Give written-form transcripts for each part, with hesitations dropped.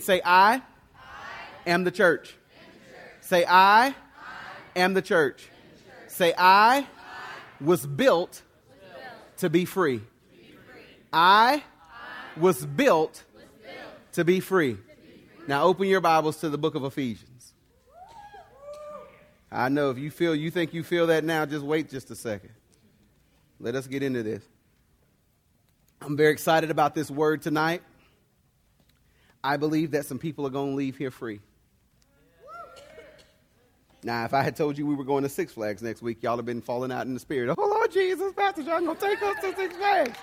Say, I am the church. Say, I am the church. Say, I was built to be free. I was built to be free. Now open your Bibles to the book of Ephesians. I know if you think you feel that now, just wait just a second. Let us get into this. I'm very excited about this word tonight. I believe that some people are going to leave here free. Now, if I had told you we were going to Six Flags next week, y'all have been falling out in the spirit. Oh, Lord Jesus, Pastor John going to take us to Six Flags.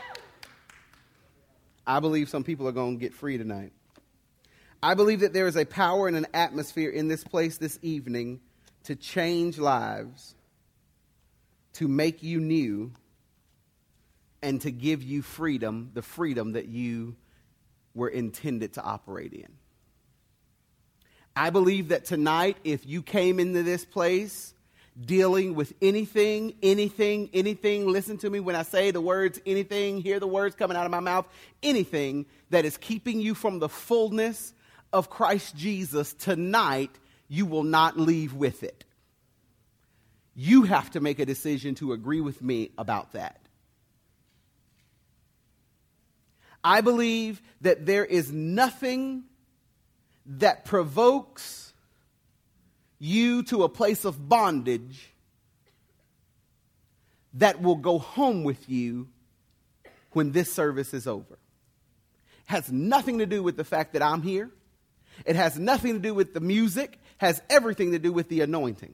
I believe some people are going to get free tonight. I believe that there is a power and an atmosphere in this place this evening to change lives, to make you new, and to give you freedom, the freedom that you were intended to operate in. I believe that tonight, if you came into this place dealing with anything, listen to me when I say the words anything, hear the words coming out of my mouth, anything that is keeping you from the fullness of Christ Jesus, tonight, you will not leave with it. You have to make a decision to agree with me about that. I believe that there is nothing that provokes you to a place of bondage that will go home with you when this service is over. It has nothing to do with the fact that I'm here. It has nothing to do with the music. It has everything to do with the anointing.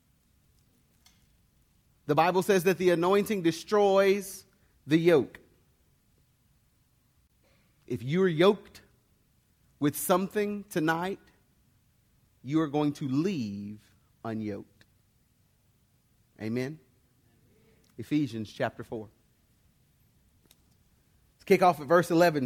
The Bible says that the anointing destroys the yoke. If you're yoked with something tonight, you are going to leave unyoked. Amen? Ephesians chapter 4. Let's kick off at verse 11. It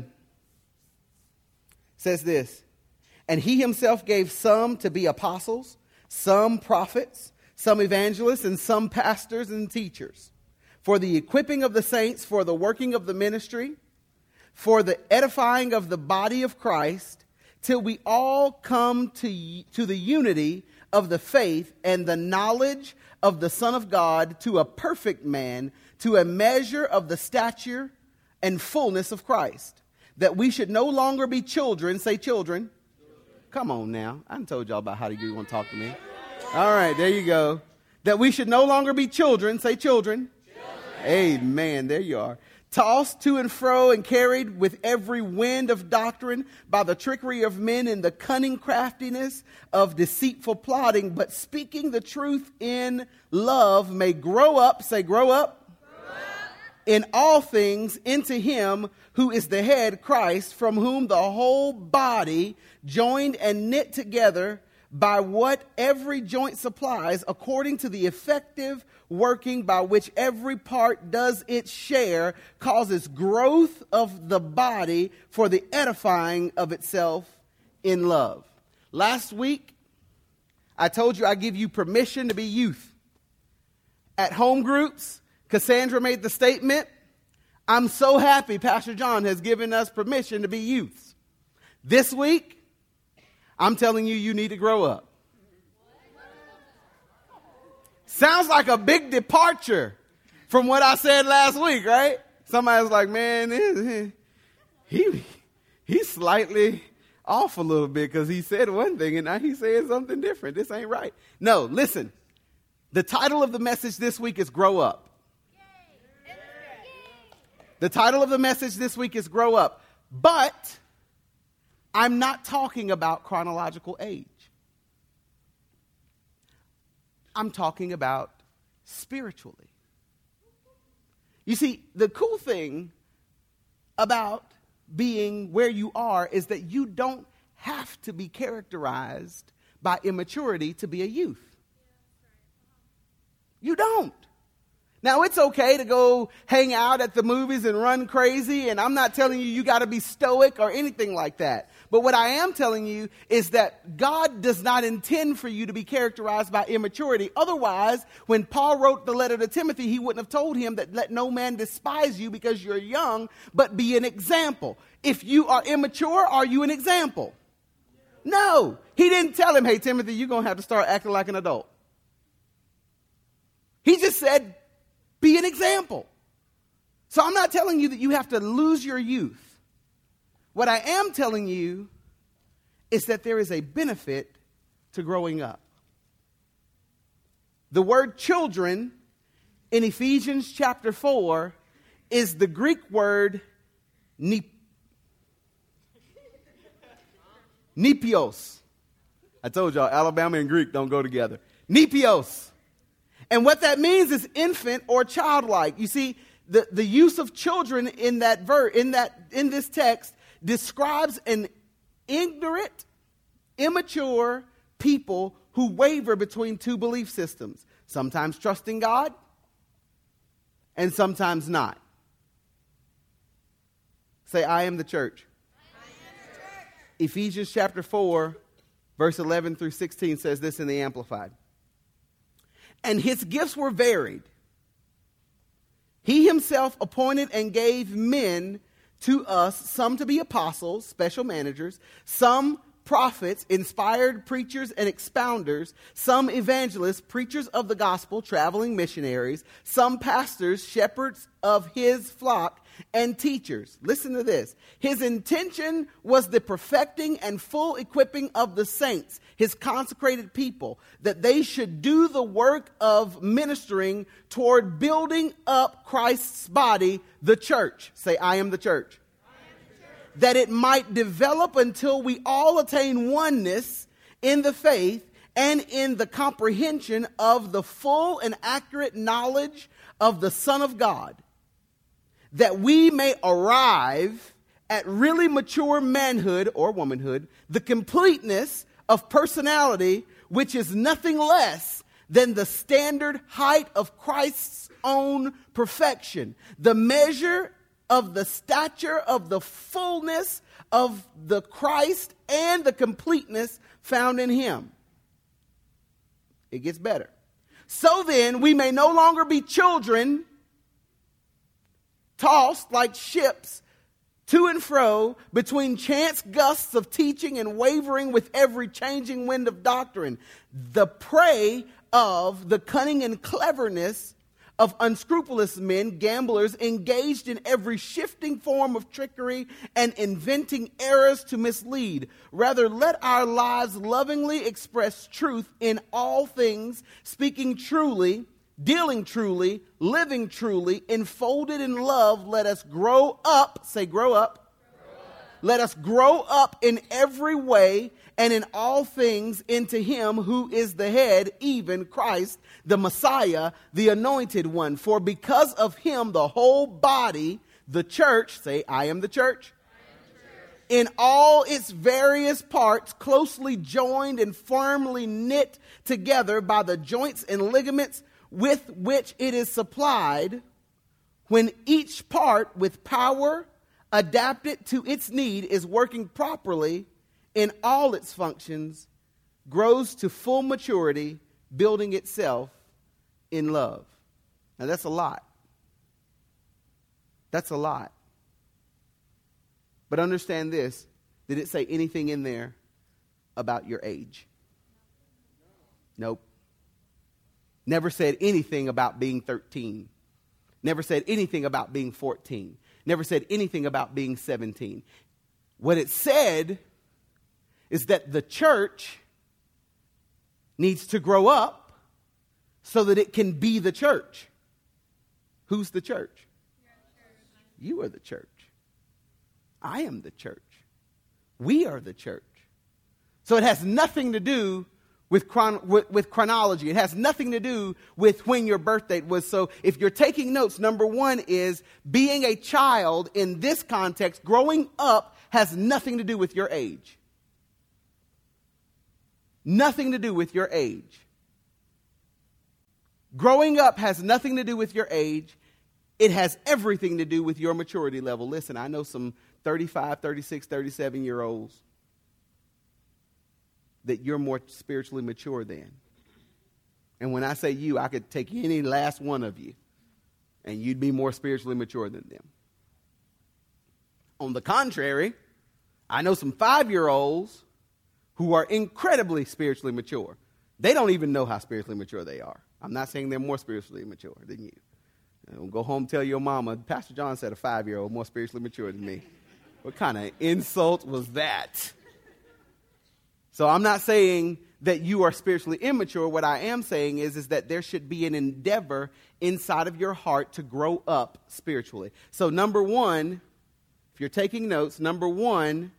says this, and he himself gave some to be apostles, some prophets, some evangelists, and some pastors and teachers, for the equipping of the saints, for the working of the ministry, for the edifying of the body of Christ, till we all come to the unity of the faith and the knowledge of the Son of God, to a perfect man, to a measure of the stature and fullness of Christ, that we should no longer be children. Say children. Come on now. I done told y'all about how you want to talk to me. All right, there you go. That we should no longer be children. Say children. Amen. There you are. Tossed to and fro and carried with every wind of doctrine by the trickery of men and the cunning craftiness of deceitful plotting, but speaking the truth in love may grow up, say grow up, in all things into him who is the head, Christ, from whom the whole body, joined and knit together by what every joint supplies, according to the effective working by which every part does its share, causes growth of the body for the edifying of itself in love. Last week, I told you I give you permission to be youth. At home groups, Cassandra made the statement, I'm so happy Pastor John has given us permission to be youths. This week, I'm telling you, you need to grow up. Sounds like a big departure from what I said last week, right? Somebody's like, man, he's slightly off a little bit because he said one thing and now he's saying something different. This ain't right. No, listen. The title of the message this week is Grow Up. The title of the message this week is Grow Up. But I'm not talking about chronological age. I'm talking about spiritually. You see, the cool thing about being where you are is that you don't have to be characterized by immaturity to be a youth. You don't. Now, it's okay to go hang out at the movies and run crazy, and I'm not telling you got to be stoic or anything like that. But what I am telling you is that God does not intend for you to be characterized by immaturity. Otherwise, when Paul wrote the letter to Timothy, he wouldn't have told him that let no man despise you because you're young, but be an example. If you are immature, are you an example? No, he didn't tell him, hey, Timothy, you're going to have to start acting like an adult. He just said, be an example. So I'm not telling you that you have to lose your youth. What I am telling you is that there is a benefit to growing up. The word children in Ephesians chapter 4 is the Greek word nepios. I told y'all, Alabama and Greek don't go together. Nepios. And what that means is infant or childlike. You see, the use of children in this text describes an ignorant, immature people who waver between two belief systems, sometimes trusting God and sometimes not. Say, I am the church. I am the church. Ephesians chapter 4, verse 11 through 16 says this in the Amplified. And his gifts were varied. He himself appointed and gave men to us, some to be apostles, special managers, some prophets, inspired preachers and expounders, some evangelists, preachers of the gospel, traveling missionaries, some pastors, shepherds of his flock, and teachers. Listen to this. His intention was the perfecting and full equipping of the saints, his consecrated people, that they should do the work of ministering toward building up Christ's body, the church. Say, I am the church. That it might develop until we all attain oneness in the faith and in the comprehension of the full and accurate knowledge of the Son of God, that we may arrive at really mature manhood or womanhood, the completeness of personality, which is nothing less than the standard height of Christ's own perfection, the measure of the stature of the fullness of the Christ and the completeness found in him. It gets better. So then, we may no longer be children, tossed like ships to and fro between chance gusts of teaching and wavering with every changing wind of doctrine, the prey of the cunning and cleverness of unscrupulous men, gamblers, engaged in every shifting form of trickery and inventing errors to mislead. Rather, let our lives lovingly express truth in all things, speaking truly, dealing truly, living truly, enfolded in love. Let us grow up. Say, grow up. Let us grow up in every way and in all things into him who is the head, even Christ, the Messiah, the anointed one. For because of him, the whole body, the church, say, I am the church, in all its various parts, closely joined and firmly knit together by the joints and ligaments with which it is supplied, when each part with power adapted to its need is working properly in all its functions, grows to full maturity, building itself in love. Now that's a lot. That's a lot. But understand this. Did it say anything in there about your age? Nope. Never said anything about being 13. Never said anything about being 14. Never said anything about being 17. What it said is that the church needs to grow up so that it can be the church. Who's the church? You are the church. I am the church. We are the church. So it has nothing to do with chronology. It has nothing to do with when your birth date was. So if you're taking notes, number one is being a child in this context, growing up, has nothing to do with your age. Nothing to do with your age. Growing up has nothing to do with your age. It has everything to do with your maturity level. Listen, I know some 35, 36, 37-year-olds that you're more spiritually mature than. And when I say you, I could take any last one of you, and you'd be more spiritually mature than them. On the contrary, I know some 5-year-olds who are incredibly spiritually mature. They don't even know how spiritually mature they are. I'm not saying they're more spiritually mature than you. Go home and tell your mama, Pastor John said a 5-year-old more spiritually mature than me. What kind of insult was that? So I'm not saying that you are spiritually immature. What I am saying is that there should be an endeavor inside of your heart to grow up spiritually. So number one, if you're taking notes, number one,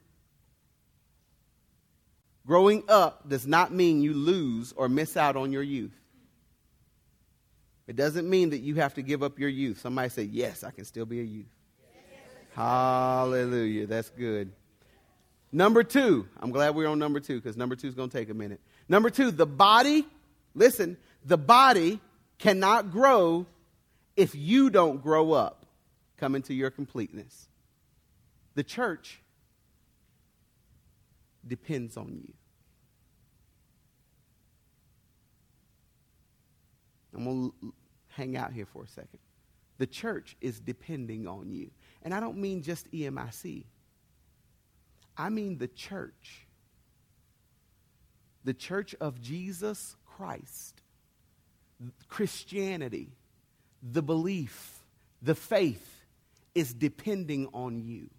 growing up does not mean you lose or miss out on your youth. It doesn't mean that you have to give up your youth. Somebody say, yes, I can still be a youth. Yes. Hallelujah. That's good. Number two, I'm glad we're on number two because number two is going to take a minute. Number two, the body cannot grow if you don't grow up, come into your completeness. The church depends on you. I'm going to hang out here for a second. The church is depending on you. And I don't mean just EMIC. I mean the church. The church of Jesus Christ. Christianity, the belief, the faith is depending on you.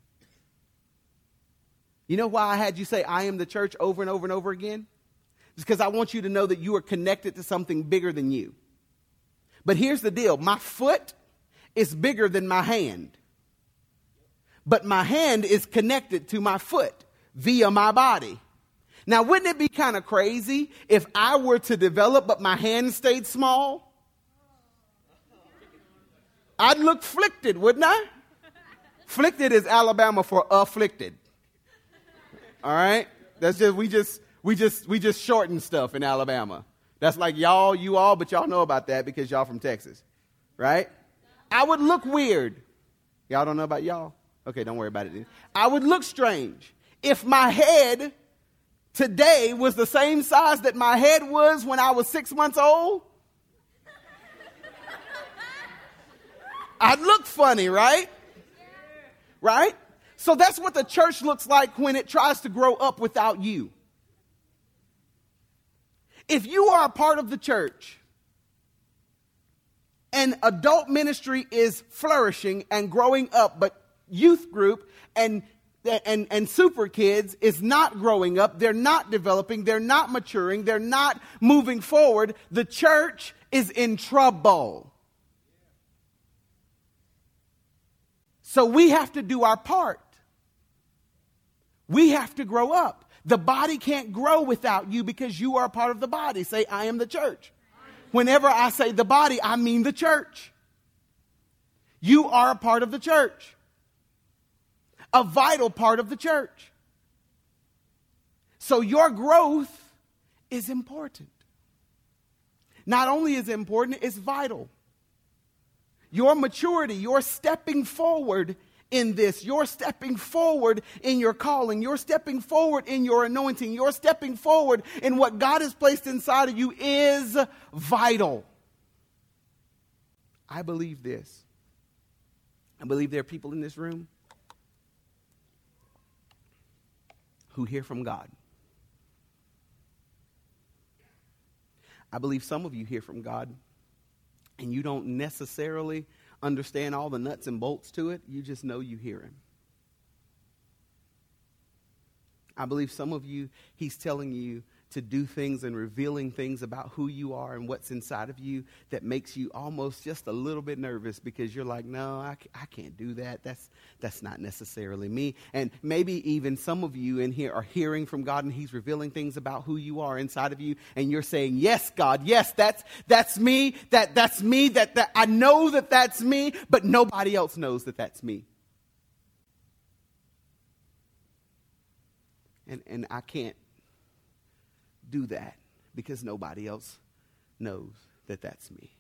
You know why I had you say, I am the church over and over and over again? It's because I want you to know that you are connected to something bigger than you. But here's the deal. My foot is bigger than my hand. But my hand is connected to my foot via my body. Now, wouldn't it be kind of crazy if I were to develop, but my hand stayed small? I'd look flicked, wouldn't I? Flicked is Alabama for afflicted. All right? That's just we just shorten stuff in Alabama. That's like y'all, you all, but y'all know about that because y'all from Texas. Right? I would look weird. Y'all don't know about y'all? Okay, don't worry about it then. I would look strange if my head today was the same size that my head was when I was 6 months old. I'd look funny, right? Right? So that's what the church looks like when it tries to grow up without you. If you are a part of the church and adult ministry is flourishing and growing up, but youth group and super kids is not growing up, they're not developing, they're not maturing, they're not moving forward, the church is in trouble. So we have to do our part. We have to grow up. The body can't grow without you because you are a part of the body. Say, I am the church. Whenever I say the body, I mean the church. You are a part of the church. A vital part of the church. So your growth is important. Not only is it important, it's vital. Your maturity, your stepping forward in this, you're stepping forward in your calling, you're stepping forward in your anointing, you're stepping forward in what God has placed inside of you is vital. I believe this. I believe there are people in this room who hear from God. I believe some of you hear from God and you don't necessarily understand all the nuts and bolts to it. You just know you hear him. I believe some of you, he's telling you to do things and revealing things about who you are and what's inside of you that makes you almost just a little bit nervous because you're like, no, I can't do that. That's not necessarily me. And maybe even some of you in here are hearing from God and he's revealing things about who you are inside of you. And you're saying, yes, God, yes, that's me. That's me. That I know that's me, but nobody else knows that that's me. And I can't do that because nobody else knows that that's me.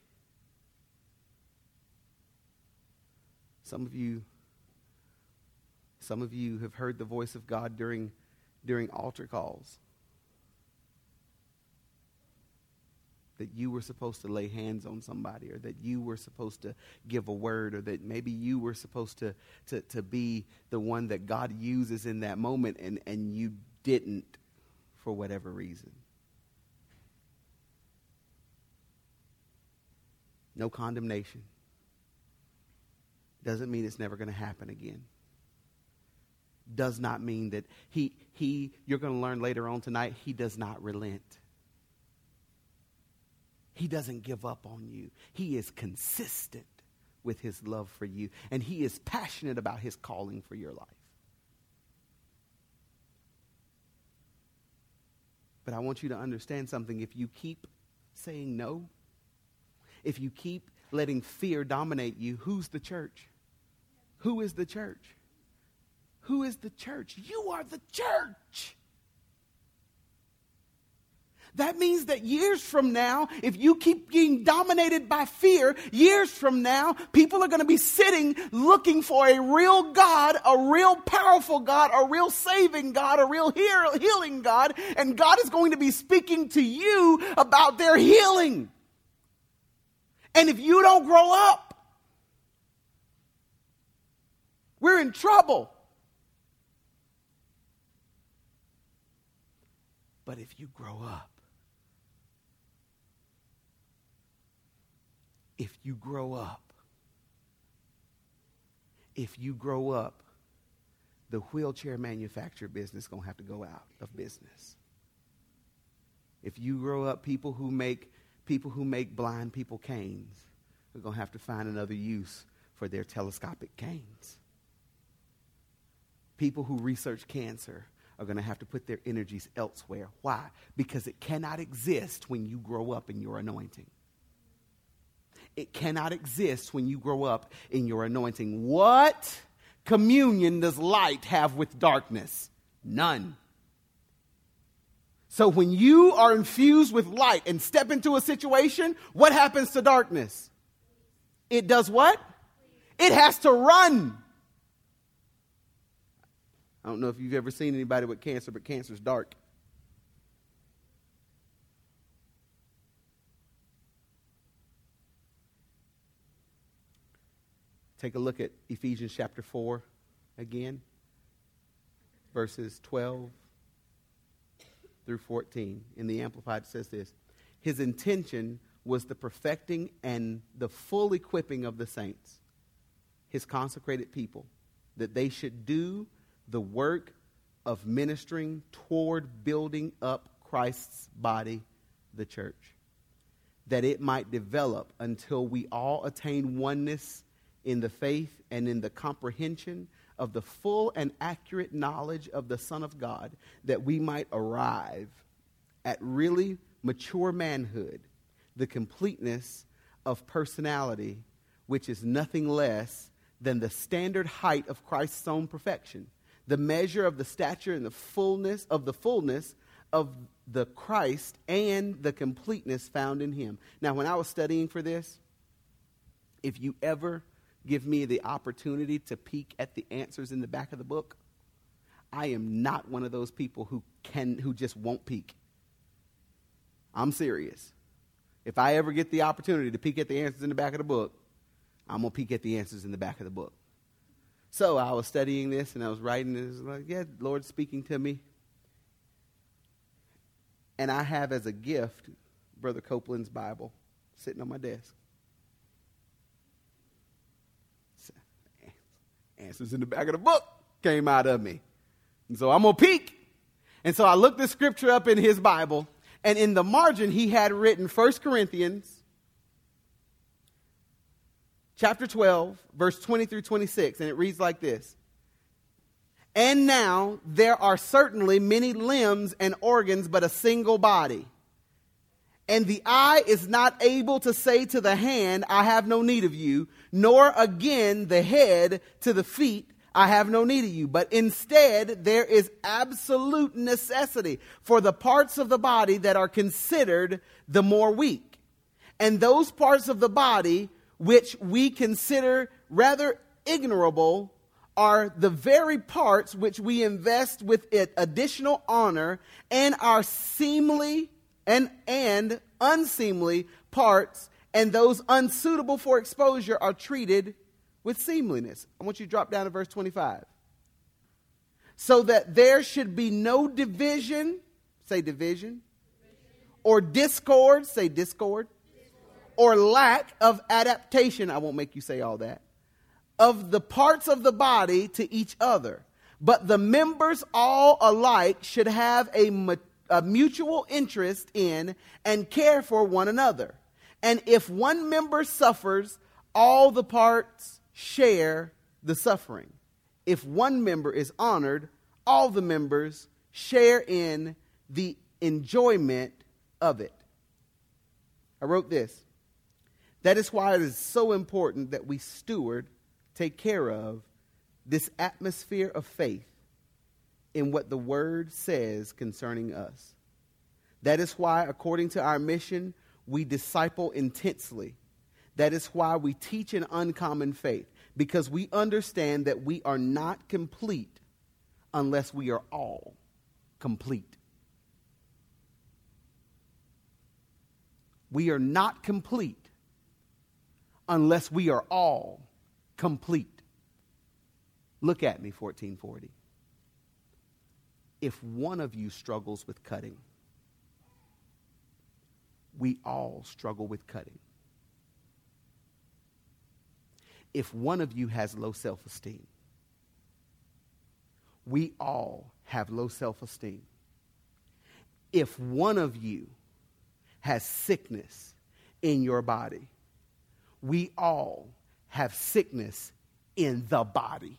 Some of you have heard the voice of God during altar calls. That you were supposed to lay hands on somebody, or that you were supposed to give a word, or that maybe you were supposed to be the one that God uses in that moment, and you didn't for whatever reason. No condemnation. Doesn't mean it's never going to happen again. Does not mean that you're going to learn later on tonight, he does not relent. He doesn't give up on you. He is consistent with his love for you. And he is passionate about his calling for your life. But I want you to understand something. If you keep saying no, if you keep letting fear dominate you, who's the church? Who is the church? Who is the church? You are the church. That means that years from now, if you keep being dominated by fear, years from now, people are going to be sitting looking for a real God, a real powerful God, a real saving God, a real healing God, and God is going to be speaking to you about their healing. And if you don't grow up, we're in trouble. But if you grow up, if you grow up, the wheelchair manufacturer business is going to have to go out of business. If you grow up, people who make blind people canes are going to have to find another use for their telescopic canes. People who research cancer are going to have to put their energies elsewhere. Why? Because it cannot exist when you grow up in your anointing. It cannot exist when you grow up in your anointing. What communion does light have with darkness? None. So when you are infused with light and step into a situation, what happens to darkness? It does what? It has to run. I don't know if you've ever seen anybody with cancer, but cancer's dark. Take a look at Ephesians chapter 4 again, verses 12 through 14. In the Amplified, it says this: his intention was the perfecting and the full equipping of the saints, his consecrated people, that they should do the work of ministering toward building up Christ's body, the church, that it might develop until we all attain oneness in the faith and in the comprehension of the full and accurate knowledge of the Son of God, that we might arrive at really mature manhood, the completeness of personality, which is nothing less than the standard height of Christ's own perfection, the measure of the stature and the fullness of the Christ and the completeness found in him. Now, when I was studying for this, if you ever give me the opportunity to peek at the answers in the back of the book, I am not one of those people who just won't peek. I'm serious. If I ever get the opportunity to peek at the answers in the back of the book, I'm going to peek at the answers in the back of the book. So I was studying this and I was writing this. I was like, yeah, Lord's speaking to me. And I have as a gift Brother Copeland's Bible sitting on my desk. Answers in the back of the book came out of me. And so I'm going to peek. And so I looked this scripture up in his Bible. And in the margin, he had written 1 Corinthians chapter 12, verse 20 through 26. And it reads like this: and now there are certainly many limbs and organs, but a single body. And the eye is not able to say to the hand, I have no need of you, nor again the head to the feet, I have no need of you. But instead, there is absolute necessity for the parts of the body that are considered the more weak. And those parts of the body which we consider rather ignorable are the very parts which we invest with additional honor, and our seemly and unseemly parts, and those unsuitable for exposure are treated with seemliness. I want you to drop down to verse 25. So that there should be no division, say division, or discord, say discord, or lack of adaptation, I won't make you say all that, of the parts of the body to each other. But the members all alike should have a mutual interest in and care for one another. And if one member suffers, all the parts share the suffering. If one member is honored, all the members share in the enjoyment of it. I wrote this. That is why it is so important that we steward, take care of this atmosphere of faith in what the Word says concerning us. That is why, according to our mission, we disciple intensely. That is why we teach an uncommon faith, because we understand that we are not complete unless we are all complete. We are not complete unless we are all complete. Look at me, 1440. If one of you struggles with cutting, we all struggle with cutting. If one of you has low self-esteem, we all have low self-esteem. If one of you has sickness in your body, we all have sickness in the body.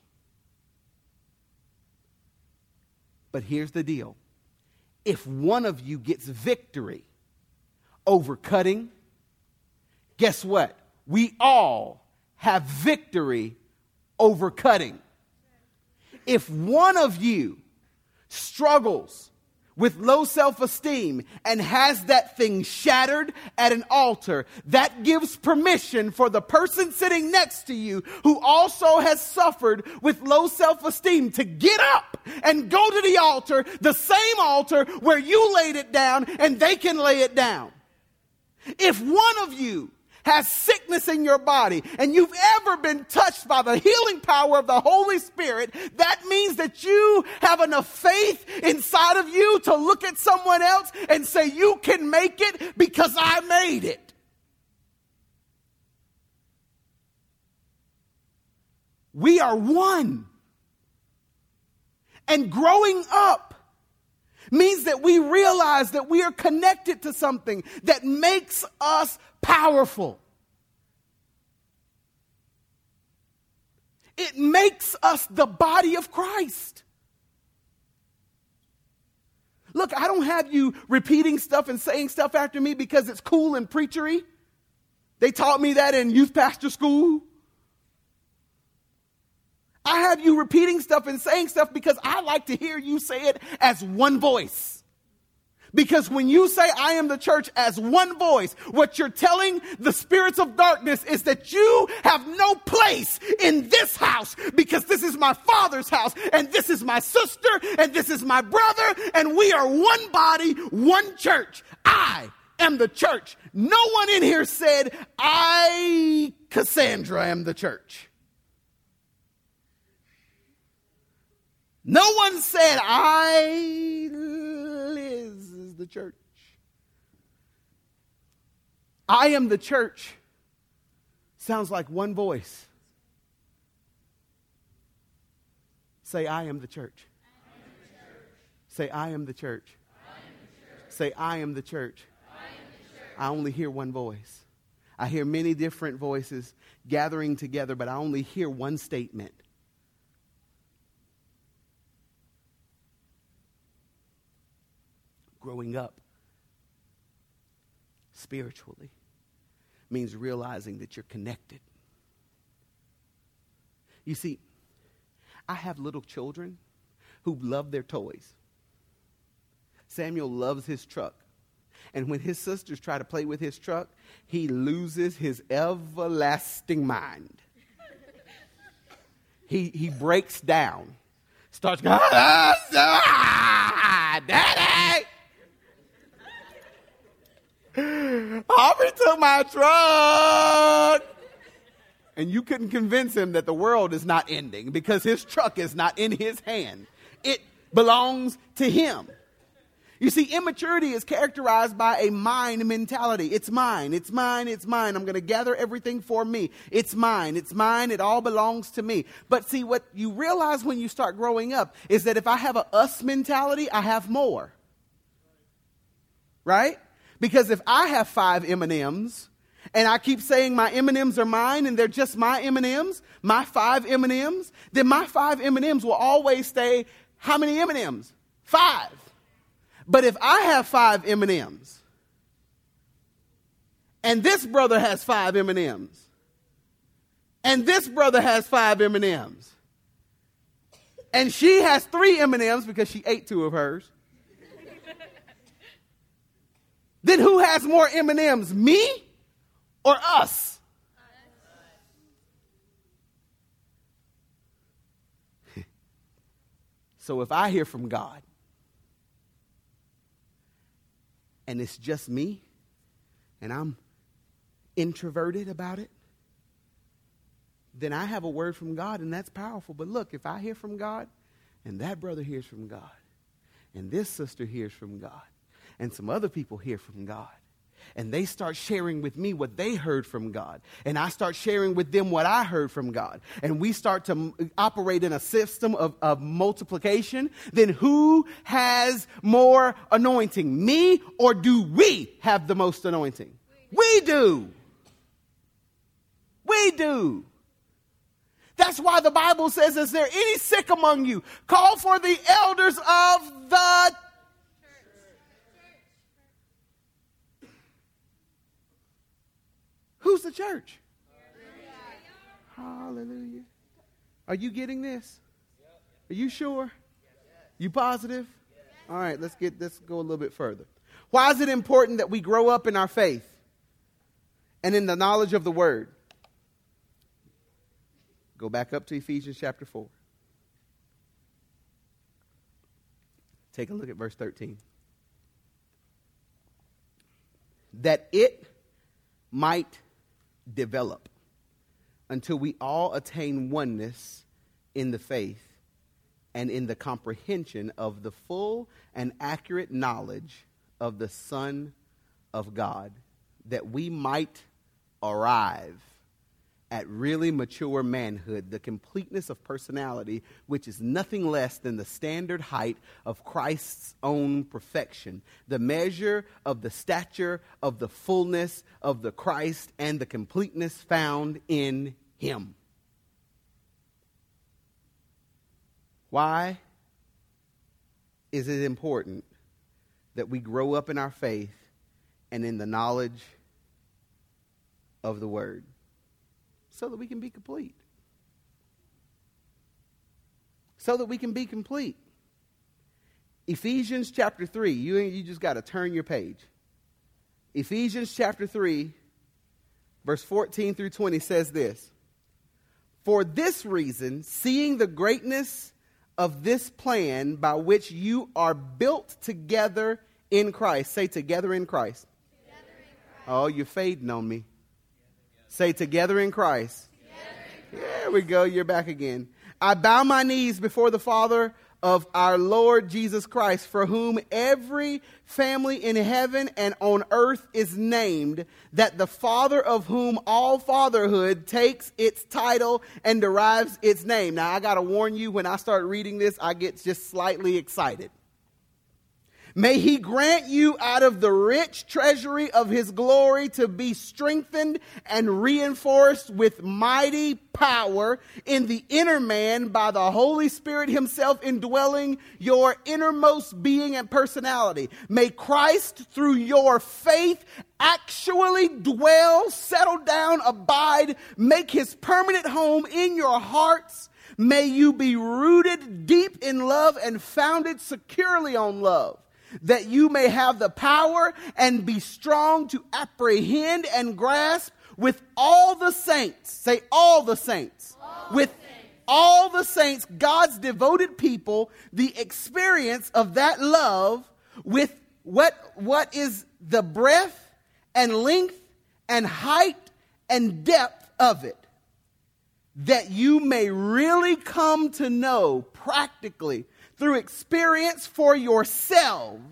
But here's the deal. If one of you gets victory over cutting, guess what? We all have victory over cutting. If one of you struggles with low self-esteem and has that thing shattered at an altar, that gives permission for the person sitting next to you who also has suffered with low self-esteem to get up and go to the altar, the same altar where you laid it down, and they can lay it down. If one of you has sickness in your body and you've ever been touched by the healing power of the Holy Spirit, that means that you have enough faith inside of you to look at someone else and say, you can make it because I made it. We are one. And growing up means that we realize that we are connected to something that makes us powerful. It makes us the body of Christ. Look, I don't have you repeating stuff and saying stuff after me because it's cool and preachery. They taught me that in youth pastor school. I have you repeating stuff and saying stuff because I like to hear you say it as one voice. Because when you say I am the church as one voice, what you're telling the spirits of darkness is that you have no place in this house, because this is my Father's house, and this is my sister, and this is my brother, and we are one body, one church. I am the church. No one in here said, I, Cassandra, am the church. No one said, I, Liz, is the church. I am the church sounds like one voice. Say, I am the church. Say, I am the church. Say, I am the church. I only hear one voice. I hear many different voices gathering together, but I only hear one statement. Growing up spiritually means realizing that you're connected. You see, I have little children who love their toys. Samuel loves his truck. And when his sisters try to play with his truck, he loses his everlasting mind. He breaks down. Starts going, Daddy! Aubrey took my truck. And you couldn't convince him that the world is not ending because his truck is not in his hand. It belongs to him. You see, immaturity is characterized by a mine mentality. It's mine, it's mine, it's mine. I'm going to gather everything for me. It's mine, it all belongs to me. But see, what you realize when you start growing up is that if I have a us mentality, I have more. Right? Because if I have 5 M&Ms and I keep saying my M&Ms are mine and they're just my M&Ms, my 5 M&Ms, then my 5 M&Ms will always stay how many M&Ms? 5. But if I have 5 M&Ms and this brother has 5 M&Ms and this brother has 5 M&Ms and she has 3 M&Ms because she ate 2 of hers, then who has more M&Ms, me or us? So if I hear from God and it's just me and I'm introverted about it, then I have a word from God and that's powerful. But look, if I hear from God and that brother hears from God and this sister hears from God and some other people hear from God, and they start sharing with me what they heard from God, and I start sharing with them what I heard from God, and we start to operate in a system of multiplication, then who has more anointing, me or do we have the most anointing? We do. We do. That's why the Bible says, is there any sick among you? Call for the elders of the Who's the church? Hallelujah. Are you getting this? Are you sure? You positive? All right, let's go a little bit further. Why is it important that we grow up in our faith and in the knowledge of the word? Go back up to Ephesians chapter 4. Take a look at verse 13. That it might develop until we all attain oneness in the faith and in the comprehension of the full and accurate knowledge of the Son of God, that we might arrive at really mature manhood, the completeness of personality, which is nothing less than the standard height of Christ's own perfection, the measure of the stature of the fullness of the Christ and the completeness found in him. Why is it important that we grow up in our faith and in the knowledge of the word? So that we can be complete. So that we can be complete. Ephesians chapter 3. You just got to turn your page. Ephesians chapter 3, verse 14 through 20 says this. For this reason, seeing the greatness of this plan by which you are built together in Christ. Say together in Christ. Together in Christ. Oh, you're fading on me. Say together in Christ. There we go. You're back again. I bow my knees before the Father of our Lord Jesus Christ, for whom every family in heaven and on earth is named, that the Father of whom all fatherhood takes its title and derives its name. Now, I got to warn you, when I start reading this, I get just slightly excited. May he grant you out of the rich treasury of his glory to be strengthened and reinforced with mighty power in the inner man by the Holy Spirit himself indwelling your innermost being and personality. May Christ, through your faith, actually dwell, settle down, abide, make his permanent home in your hearts. May you be rooted deep in love and founded securely on love, that you may have the power and be strong to apprehend and grasp with all the saints. Say all the saints. All the saints, God's devoted people, the experience of that love with what is the breadth and length and height and depth of it, that you may really come to know practically through experience for yourselves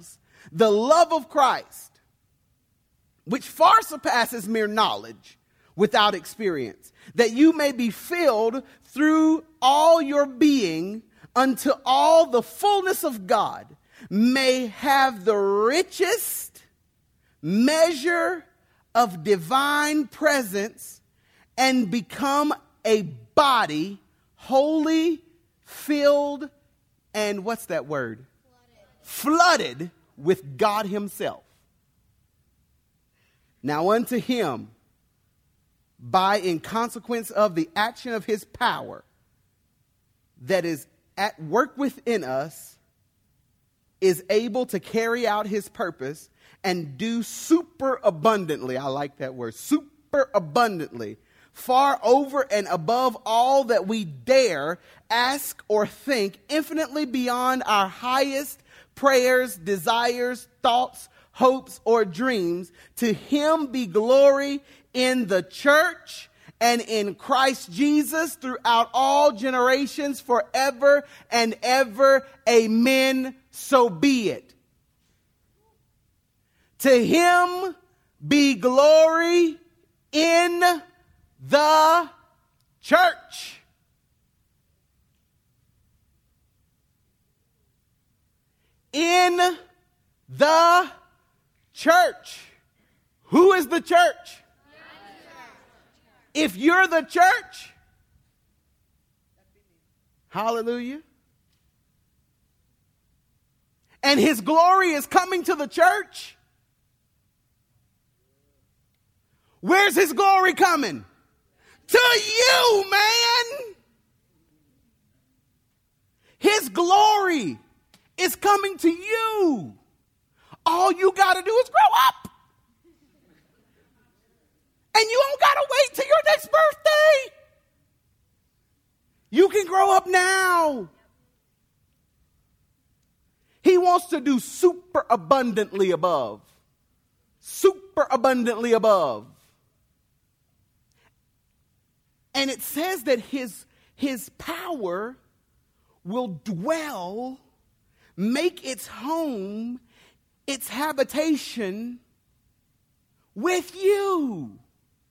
the love of Christ, which far surpasses mere knowledge without experience, that you may be filled through all your being unto all the fullness of God, may have the richest measure of divine presence and become a body wholly filled and what's that word? Flooded with God himself. Now unto him, in consequence of the action of his power that is at work within us, is able to carry out his purpose and do super abundantly. I like that word, super abundantly, far over and above all that we dare ask or think, infinitely beyond our highest prayers, desires, thoughts, hopes, or dreams. To him be glory in the church and in Christ Jesus throughout all generations, forever and ever. Amen. So be it. To him be glory in the church. In the church. Who is the church? If you're the church, hallelujah. And his glory is coming to the church. Where's his glory coming? To you, man. His glory is coming to you. All you got to do is grow up. And you don't got to wait till your next birthday. You can grow up now. He wants to do super abundantly above. Super abundantly above. And it says that his power will dwell, make its home, its habitation with you.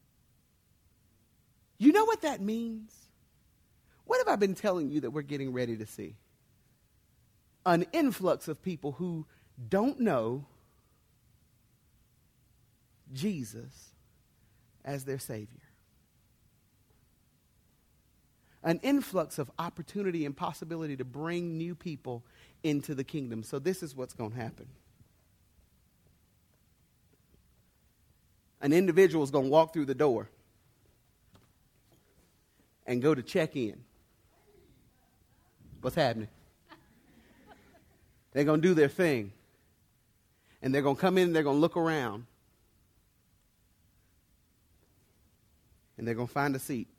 You know what that means? What have I been telling you that we're getting ready to see? An influx of people who don't know Jesus as their Savior. An influx of opportunity and possibility to bring new people into the kingdom. So this is what's going to happen. An individual is going to walk through the door and go to check in. What's happening? They're going to do their thing. And they're going to come in and they're going to look around. And they're going to find a seat.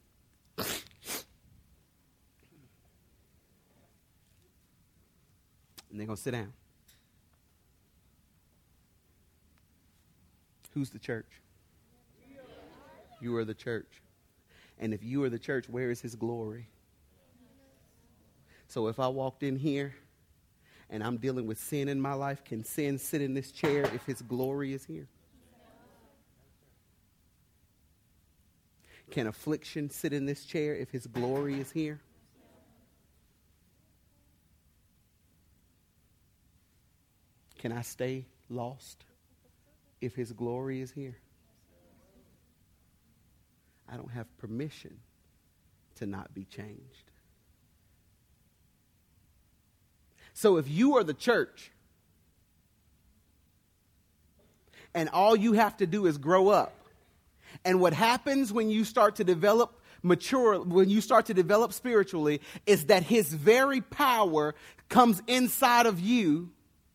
And they're going to sit down. Who's the church? You are the church. And if you are the church, where is his glory? So if I walked in here and I'm dealing with sin in my life, can sin sit in this chair if his glory is here? Can affliction sit in this chair if his glory is here? Can I stay lost if his glory is here? I don't have permission to not be changed. So if you are the church and all you have to do is grow up, and what happens when you start to develop when you start to develop spiritually is that his very power comes inside of you,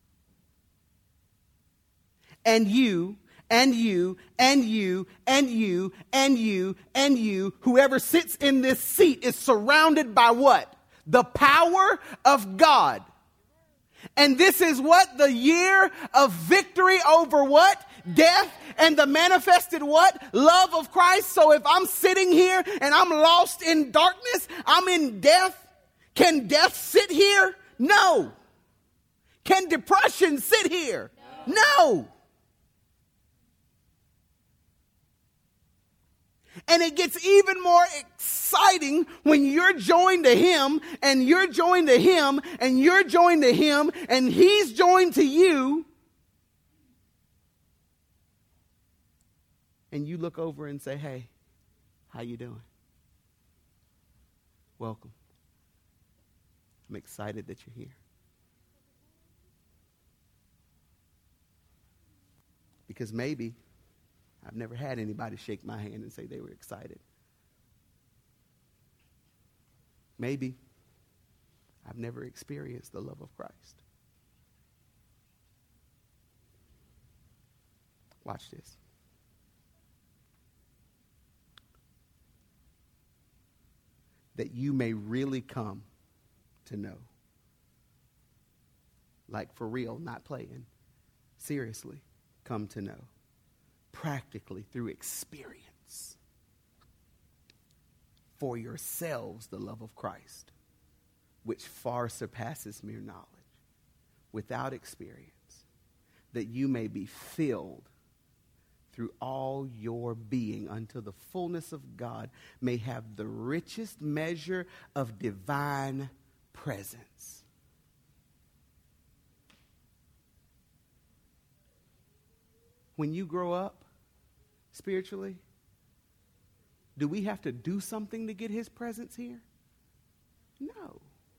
and you, and you, and you, and you, and you, and you, whoever sits in this seat is surrounded by what? The power of God. And this is what? The year of victory over what? Death, and the manifested what? Love of Christ. So if I'm sitting here and I'm lost in darkness, I'm in death, can death sit here? No. Can depression sit here? No. And it gets even more exciting when you're joined to him, and you're joined to him, and you're joined to him, and he's joined to you. And you look over and say, hey, how you doing? Welcome. I'm excited that you're here. Because maybe I've never had anybody shake my hand and say they were excited. Maybe I've never experienced the love of Christ. Watch this. That you may really come to know. Like for real, not playing. Seriously, come to know. Practically through experience. For yourselves the love of Christ, which far surpasses mere knowledge, without experience, that you may be filled through all your being until the fullness of God may have the richest measure of divine presence. When you grow up spiritually, do we have to do something to get his presence here? No.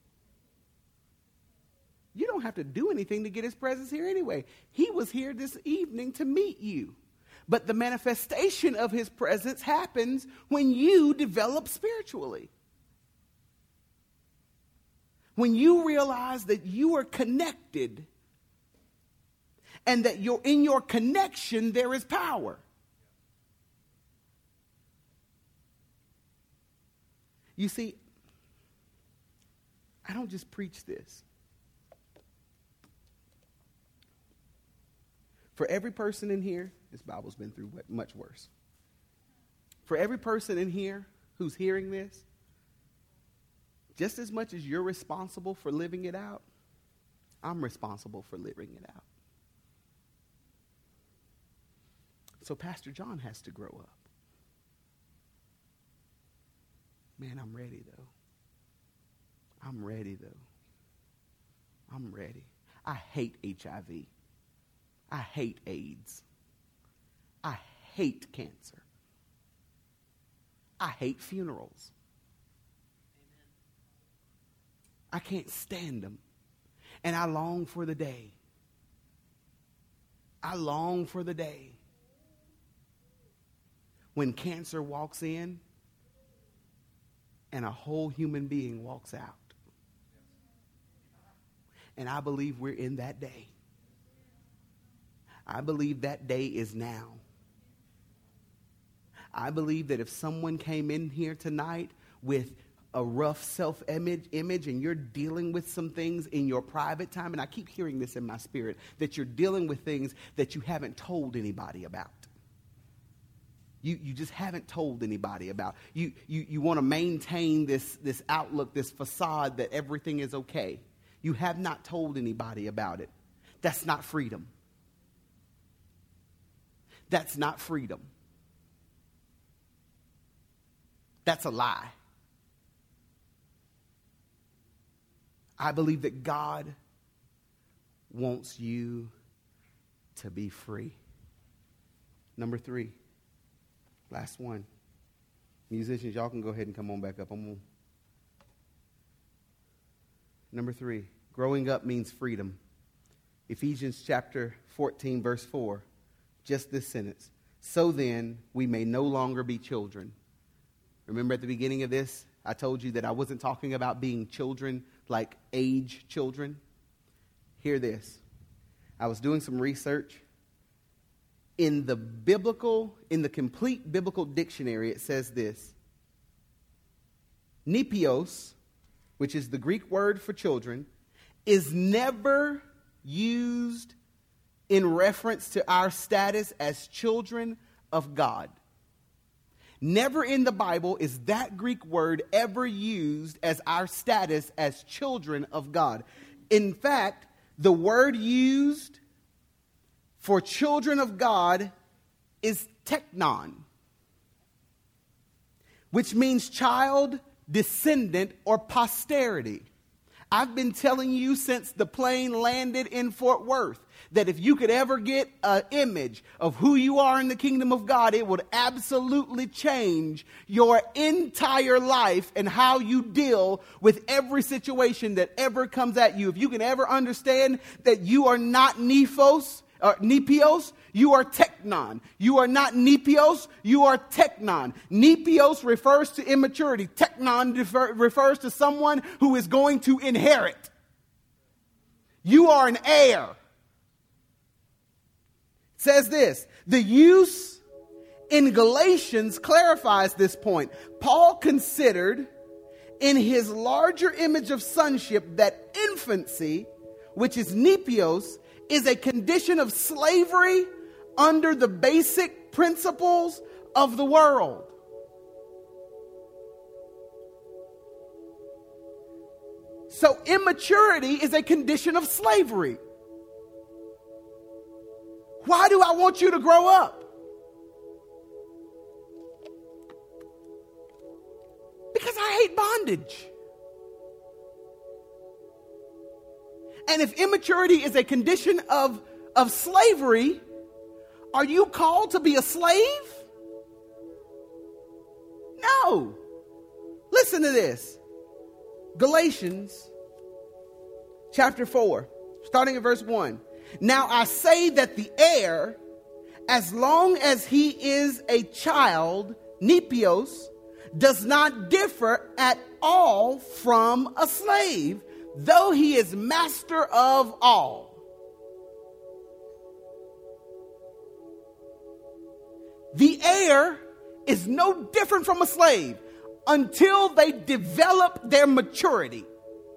You don't have to do anything to get his presence here anyway. He was here this evening to meet you. But the manifestation of his presence happens when you develop spiritually. When you realize that you are connected and that in your connection there is power. You see, I don't just preach this. For every person in here, this Bible's been through much worse. For every person in here who's hearing this, just as much as you're responsible for living it out, I'm responsible for living it out. So Pastor John has to grow up. Man, I'm ready, though. I'm ready, though. I'm ready. I hate HIV. I hate AIDS. I hate cancer. I hate funerals. I can't stand them. And I long for the day. I long for the day when cancer walks in and a whole human being walks out. And I believe we're in that day. I believe that day is now. I believe that if someone came in here tonight with a rough self-image and you're dealing with some things in your private time, and I keep hearing this in my spirit, that you're dealing with things that you haven't told anybody about. You just haven't told anybody about. You want to maintain this outlook, this facade that everything is okay. You have not told anybody about it. That's not freedom. That's not freedom. That's a lie. I believe that God wants you to be free. Number 3. Last one. Musicians, y'all can go ahead and come on back up. Number 3. Growing up means freedom. Ephesians chapter 14, verse 4. Just this sentence. So then, we may no longer be children. Remember at the beginning of this, I told you that I wasn't talking about being children like age children. Hear this. I was doing some research. In the complete biblical dictionary, it says this. Nepios, which is the Greek word for children, is never used in reference to our status as children of God. Never in the Bible is that Greek word ever used as our status as children of God. In fact, the word used for children of God is teknon, which means child, descendant, or posterity. I've been telling you since the plane landed in Fort Worth that if you could ever get an image of who you are in the kingdom of God, it would absolutely change your entire life and how you deal with every situation that ever comes at you. If you can ever understand that you are not Nepios, you are teknon. You are not Nepios, you are teknon. Nepios refers to immaturity. Teknon refers to someone who is going to inherit. You are an heir. It says this, the use in Galatians clarifies this point. Paul considered in his larger image of sonship that infancy, which is Nepios, is a condition of slavery under the basic principles of the world. So immaturity is a condition of slavery. Why do I want you to grow up? Because I hate bondage. And if immaturity is a condition of slavery, are you called to be a slave? No. Listen to this. Galatians chapter 4, starting at verse 1. Now I say that the heir, as long as he is a child, Nepios, does not differ at all from a slave, though he is master of all. The heir is no different from a slave until they develop their maturity.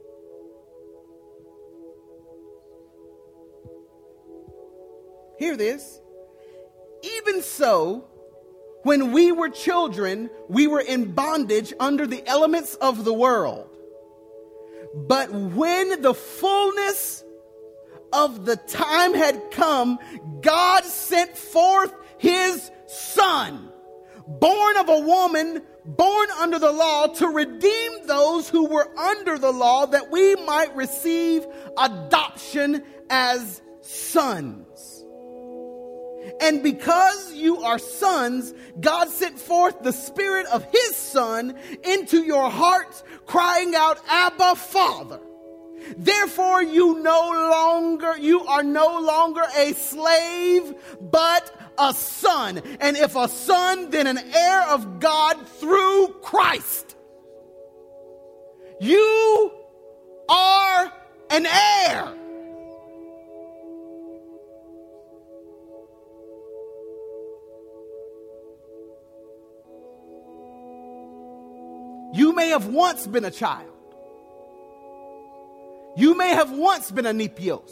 Hear this. Even so, when we were children, we were in bondage under the elements of the world. But when the fullness of the time had come, God sent forth his Son, born of a woman, born under the law, to redeem those who were under the law, that we might receive adoption as sons. And because you are sons, God sent forth the Spirit of his Son into your hearts, crying out, Abba, Father. Therefore you are no longer a slave, but a son. And if a son, then an heir of God through Christ. You are an heir. You may have once been a child. You may have once been a Nepios.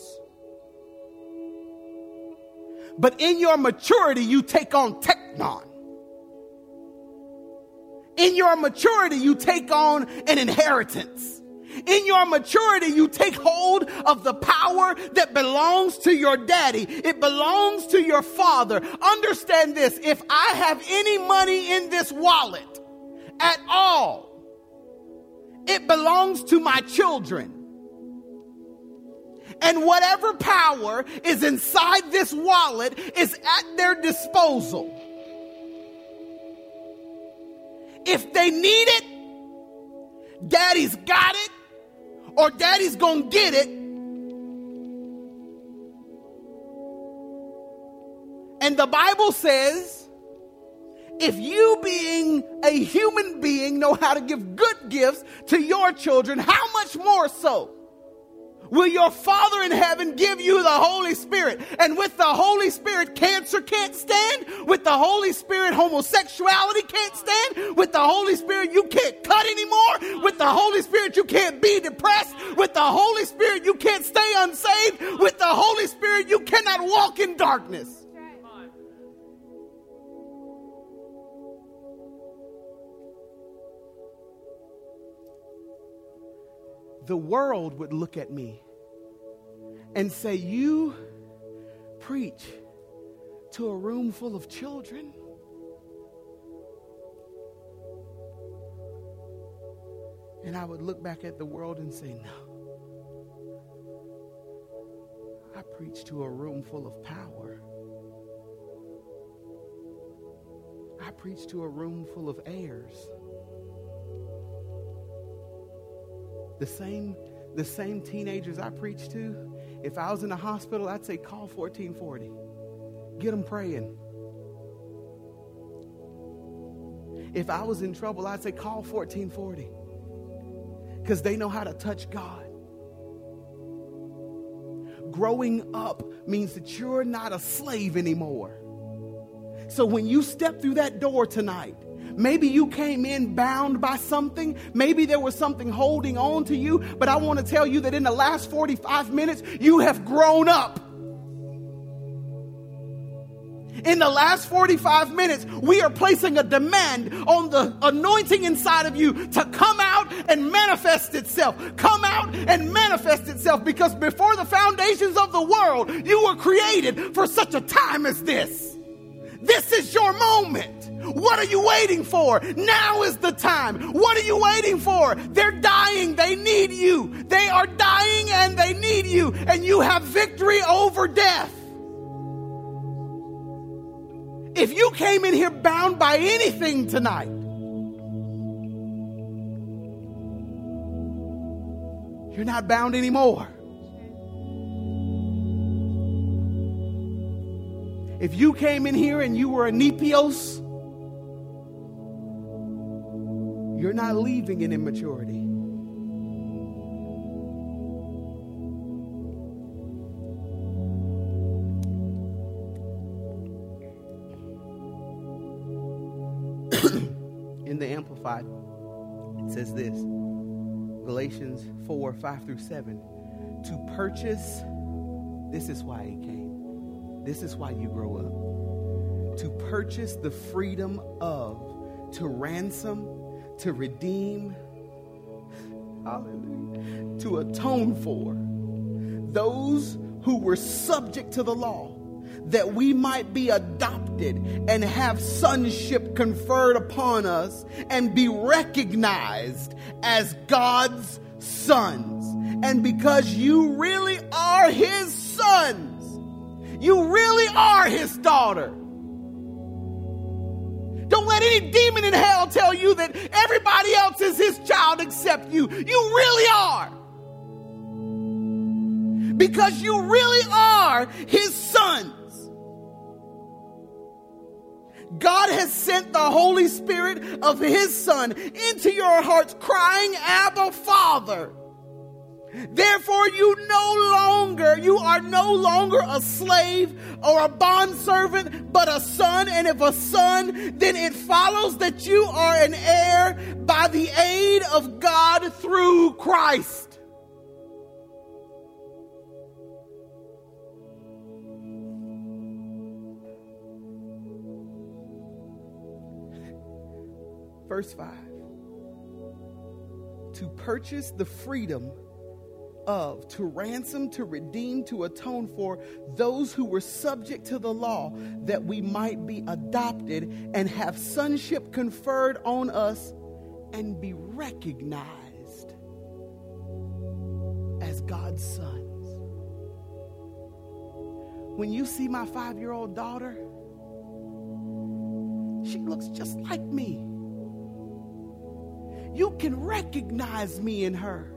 But in your maturity, you take on teknon. In your maturity, you take on an inheritance. In your maturity, you take hold of the power that belongs to your daddy. It belongs to your father. Understand this. If I have any money in this wallet at all, it belongs to my children. And whatever power is inside this wallet is at their disposal. If they need it, daddy's got it, or daddy's gonna get it. And the Bible says, if you being a human being know how to give good gifts to your children, how much more so will your Father in heaven give you the Holy Spirit? And with the Holy Spirit, cancer can't stand. With the Holy Spirit, homosexuality can't stand. With the Holy Spirit, you can't cut anymore. With the Holy Spirit, you can't be depressed. With the Holy Spirit, you can't stay unsaved. With the Holy Spirit, you cannot walk in darkness. The world would look at me and say, you preach to a room full of children. And I would look back at the world and say, no. I preach to a room full of power. I preach to a room full of heirs. The same teenagers I preach to, if I was in a hospital, I'd say call 1440. Get them praying. If I was in trouble, I'd say call 1440. Because they know how to touch God. Growing up means that you're not a slave anymore. So when you step through that door tonight, maybe you came in bound by something. Maybe there was something holding on to you. But I want to tell you that in the last 45 minutes, you have grown up. In the last 45 minutes, we are placing a demand on the anointing inside of you to come out and manifest itself. Come out and manifest itself, because before the foundations of the world, you were created for such a time as this. This is your moment. What are you waiting for? Now is the time. What are you waiting for? They're dying. They need you. They are dying and they need you. And you have victory over death. If you came in here bound by anything tonight, you're not bound anymore. If you came in here and you were a Nepios, you're not leaving in immaturity. In the Amplified, it says this, Galatians 4, 5 through 7. To purchase, this is why it came. This is why you grow up. To purchase the freedom of, to ransom, to redeem, hallelujah, to atone for those who were subject to the law, that we might be adopted and have sonship conferred upon us and be recognized as God's sons. And because you really are his sons, you really are his daughter. Don't let any demon in hell tell you that everybody else is his child except you. You really are. Because you really are his sons. God has sent the Holy Spirit of his Son into your hearts, crying, Abba, Father. Therefore, you are no longer a slave or a bondservant, but a son. And if a son, then it follows that you are an heir by the aid of God through Christ. Verse 5. To purchase the freedom of, to ransom, to redeem, to atone for those who were subject to the law, that we might be adopted and have sonship conferred on us and be recognized as God's sons. When you see my 5-year-old daughter, she looks just like me. You can recognize me in her.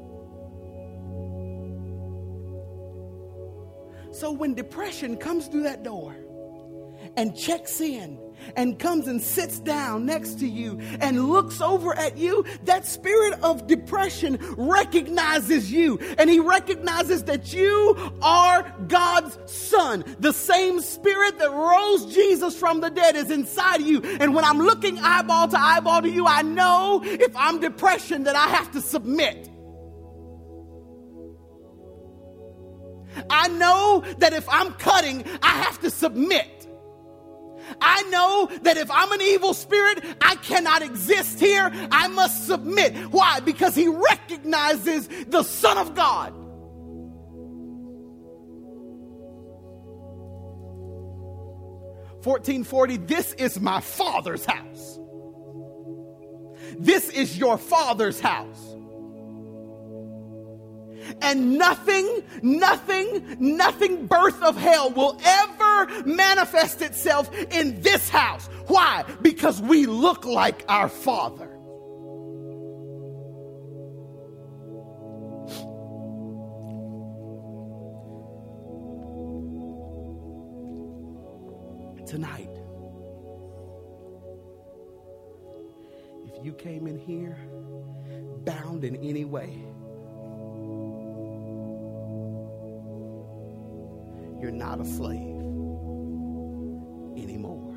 So when depression comes through that door and checks in and comes and sits down next to you and looks over at you, that spirit of depression recognizes you, and he recognizes that you are God's son. The same spirit that rose Jesus from the dead is inside of you. And when I'm looking eyeball to you, I know if I'm depression that I have to submit. I know that if I'm cutting, I have to submit. I know that if I'm an evil spirit, I cannot exist here. I must submit. Why? Because he recognizes the Son of God. 1440, this is my Father's house. This is your Father's house. And nothing birth of hell will ever manifest itself in this house. Why? Because we look like our Father. Tonight, if you came in here bound in any way, you're not a slave anymore.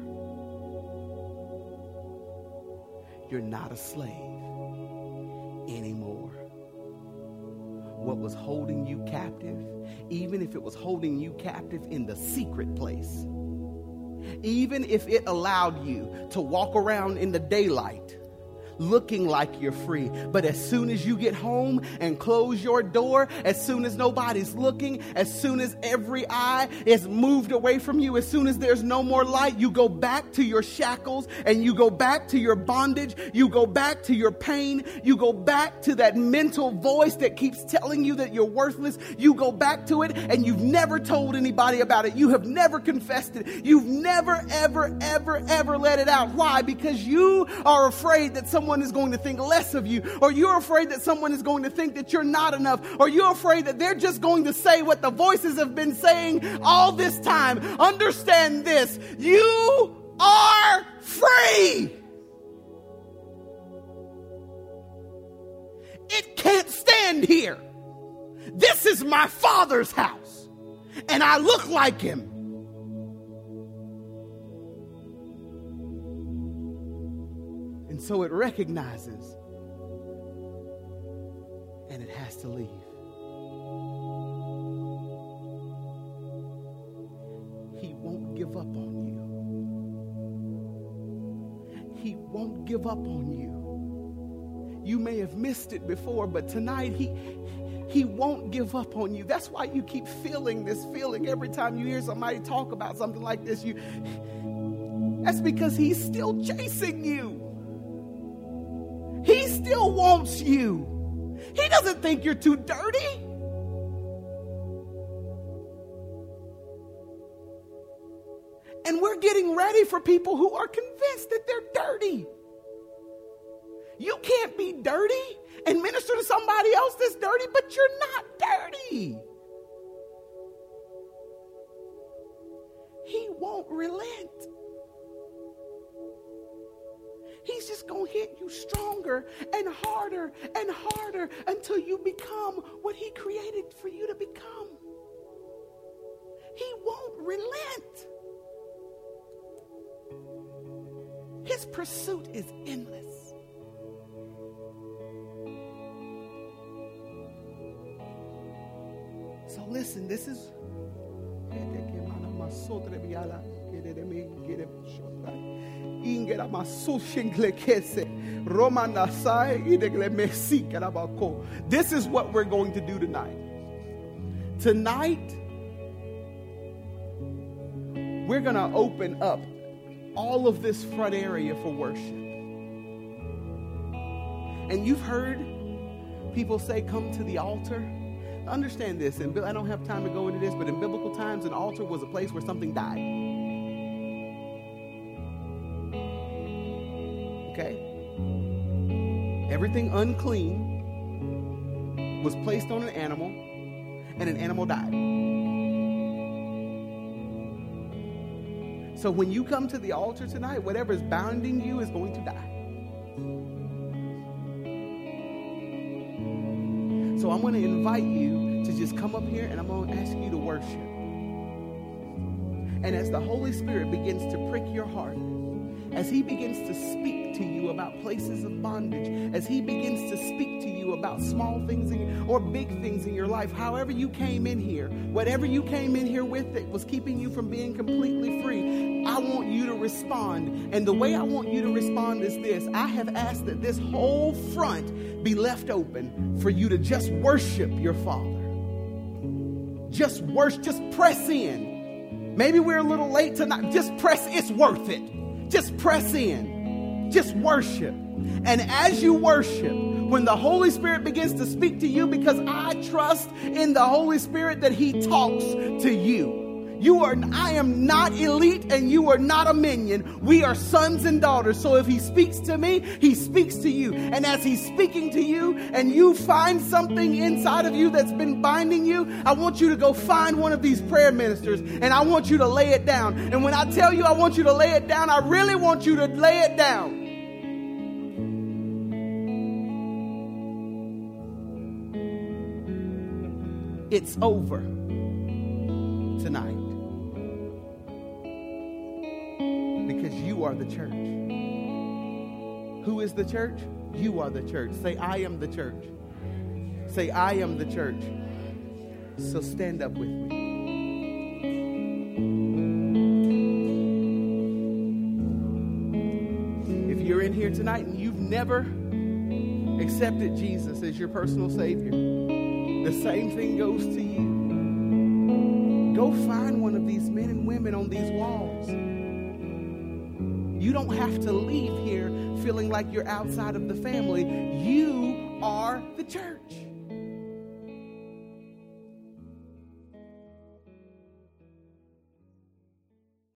You're not a slave anymore. What was holding you captive, even if it was holding you captive in the secret place, even if it allowed you to walk around in the daylight looking like you're free, but as soon as you get home and close your door, as soon as nobody's looking, as soon as every eye is moved away from you, as soon as there's no more light, you go back to your shackles and you go back to your bondage, you go back to your pain, you go back to that mental voice that keeps telling you that you're worthless, you go back to it and you've never told anybody about it, you have never confessed it, you've never, ever, ever, ever let it out. Why? Because you are afraid that someone is going to think less of you, or you're afraid that someone is going to think that you're not enough, or you're afraid that they're just going to say what the voices have been saying all this time. Understand this: you are free. It can't stand here. This is my Father's house, and I look like him. And so it recognizes, and it has to leave. He won't give up on you. He won't give up on you. You may have missed it before, but tonight he won't give up on you. That's why you keep feeling this feeling every time you hear somebody talk about something like this. That's because he's still chasing you. He still wants you. He doesn't think you're too dirty. And we're getting ready for people who are convinced that they're dirty. You can't be dirty and minister to somebody else that's dirty, but you're not dirty. He won't relent. He's just going to hit you stronger and harder until you become what he created for you to become. He won't relent. His pursuit is endless. So listen, this is... This is what we're going to do tonight. Tonight, we're going to open up all of this front area for worship. And you've heard people say, come to the altar. Understand this, and I don't have time to go into this, but in biblical times, an altar was a place where something died. Okay? Everything unclean was placed on an animal, and an animal died. So when you come to the altar tonight, whatever is bounding you is going to die. So I'm going to invite you to just come up here, and I'm going to ask you to worship. And as the Holy Spirit begins to prick your heart, as he begins to speak to you about places of bondage, as he begins to speak to you about small things or big things in your life, however you came in here, whatever you came in here with that was keeping you from being completely free, I want you to respond. And the way I want you to respond is this: I have asked that this whole front be left open for you to just worship your Father. Just worship, just press in. Maybe we're a little late tonight. Just press. It's worth it. Just press in. Just worship. And as you worship, when the Holy Spirit begins to speak to you, because I trust in the Holy Spirit that he talks to you. I am not elite and you are not a minion. We are sons and daughters. So if he speaks to me, he speaks to you. And as he's speaking to you and you find something inside of you that's been binding you, I want you to go find one of these prayer ministers and I want you to lay it down. And when I tell you I want you to lay it down, I really want you to lay it down. It's over tonight. Because you are the church. Who is the church? You are the church. Say, I am the church. Say, I am the church. So stand up with me. If you're in here tonight and you've never accepted Jesus as your personal Savior, the same thing goes to you. Go find one of these men and women on these walls. You don't have to leave here feeling like you're outside of the family. You are the church.